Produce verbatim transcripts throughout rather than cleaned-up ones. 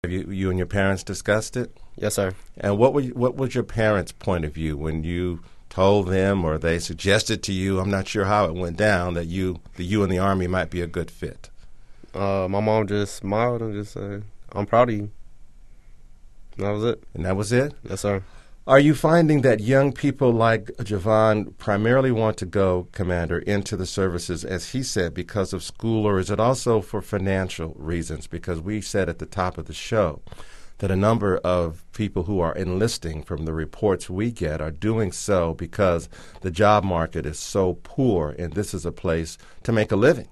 Have you, you and your parents discussed it? Yes, sir. And what were you, what was your parents' point of view when you told them, or they suggested to you, I'm not sure how it went down, that you that you and the Army might be a good fit? Uh, my mom just smiled and just said, I'm proud of you. And that was it. And that was it? Yes, sir. Are you finding that young people like Javon primarily want to go, Commander, into the services, as he said, because of school, or is it also for financial reasons? Because we said at the top of the show that a number of people who are enlisting, from the reports we get, are doing so because the job market is so poor, and this is a place to make a living.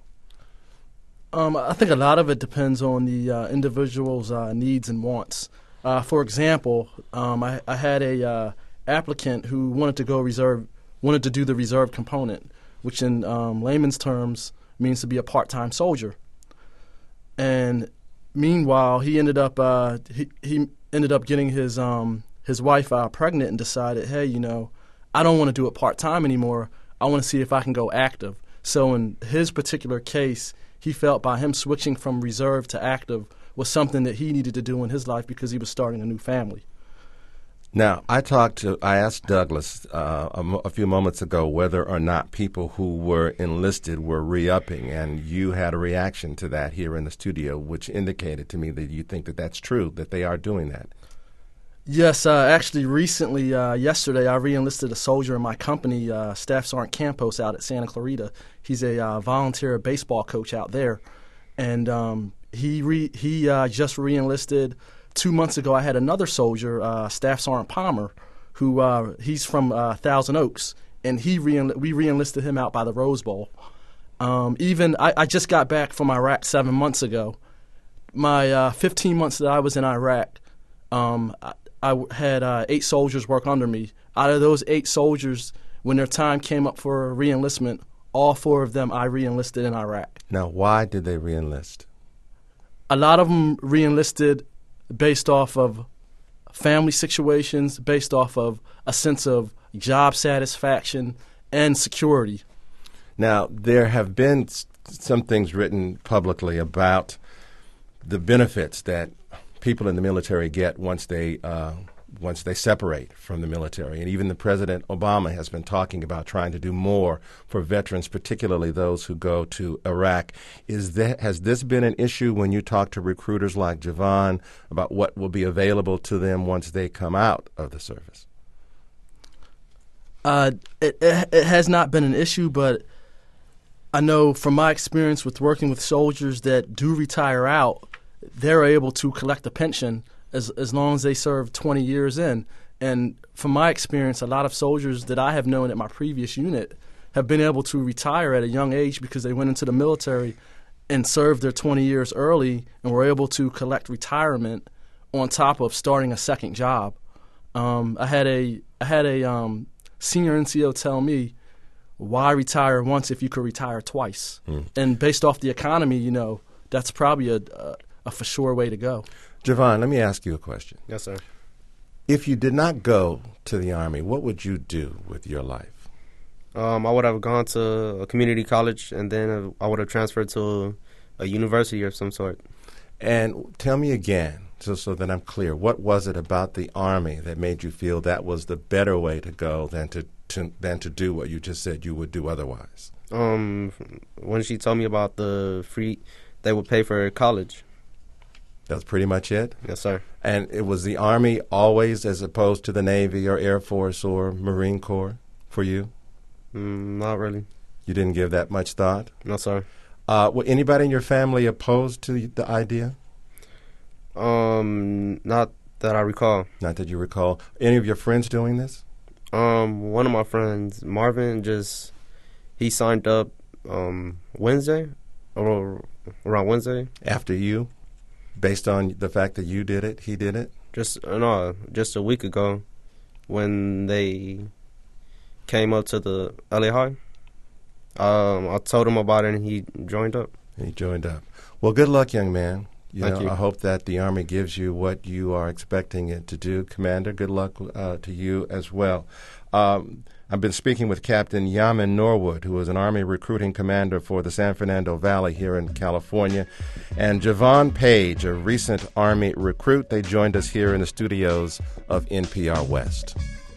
Um, I think a lot of it depends on the uh, individual's uh, needs and wants. Uh, for example, um, I, I had a uh, applicant who wanted to go reserve, wanted to do the reserve component, which in um, layman's terms means to be a part-time soldier. And meanwhile, he ended up uh, he he ended up getting his um, his wife uh, pregnant and decided, hey, you know, I don't want to do it part-time anymore. I want to see if I can go active. So in his particular case, he felt by him switching from reserve to active was something that he needed to do in his life because he was starting a new family. Now, I talked to, I asked Douglas uh, a, mo- a few moments ago whether or not people who were enlisted were re-upping, and you had a reaction to that here in the studio, which indicated to me that you think that that's true, that they are doing that. Yes, uh, actually, recently, uh, yesterday, I re-enlisted a soldier in my company, uh, Staff Sergeant Campos, out at Santa Clarita. He's a uh, volunteer baseball coach out there, and um, he re- he uh, just re-enlisted. Two months ago, I had another soldier, uh, Staff Sergeant Palmer, who uh, he's from uh, Thousand Oaks, and he re- we re-enlisted him out by the Rose Bowl. Um, even I, I just got back from Iraq seven months ago. My uh, fifteen months that I was in Iraq, um, I, I had uh, eight soldiers work under me. Out of those eight soldiers, when their time came up for re-enlistment, all four of them I re-enlisted in Iraq. Now, why did they re-enlist? A lot of them re-enlisted based off of family situations, based off of a sense of job satisfaction and security. Now, there have been s- some things written publicly about the benefits that people in the military get once they uh, once they separate from the military. And even the President Obama has been talking about trying to do more for veterans, particularly those who go to Iraq. Is that, has this been an issue when you talk to recruiters like Javon about what will be available to them once they come out of the service? Uh, it, it, it has not been an issue, but I know from my experience with working with soldiers that do retire out, they're able to collect a pension as as long as they serve twenty years in. And from my experience, a lot of soldiers that I have known at my previous unit have been able to retire at a young age because they went into the military and served their twenty years early and were able to collect retirement on top of starting a second job. Um, I had a I had a um, senior N C O tell me, why retire once if you could retire twice? Mm. And based off the economy, you know, that's probably a, a, a for sure way to go. Javon, let me ask you a question. Yes, sir. If you did not go to the Army, what would you do with your life? Um, I would have gone to a community college, and then I would have transferred to a, a university of some sort. And tell me again, so, so that I'm clear, what was it about the Army that made you feel that was the better way to go than to, to than to do what you just said you would do otherwise? Um, when she told me about the free, they would pay for college. That's pretty much it? Yes, sir. And it was the Army always as opposed to the Navy or Air Force or Marine Corps for you? Mm, not really. You didn't give that much thought? No, sir. Uh, were anybody in your family opposed to the idea? Um, not that I recall. Not that you recall. Any of your friends doing this? Um, one of my friends, Marvin, just, he signed up um, Wednesday, or around Wednesday. After you? Based on the fact that you did it, he did it? Just no, just a week ago, when they came up to the L A High, um, I told him about it, and he joined up. He joined up. Well, good luck, young man. You Thank know, you. I hope that the Army gives you what you are expecting it to do. Commander, good luck uh, to you as well. Um, I've been speaking with Captain Yamin Norwood, who is an Army recruiting commander for the San Fernando Valley here in California, and Javon Page, a recent Army recruit. They joined us here in the studios of N P R West.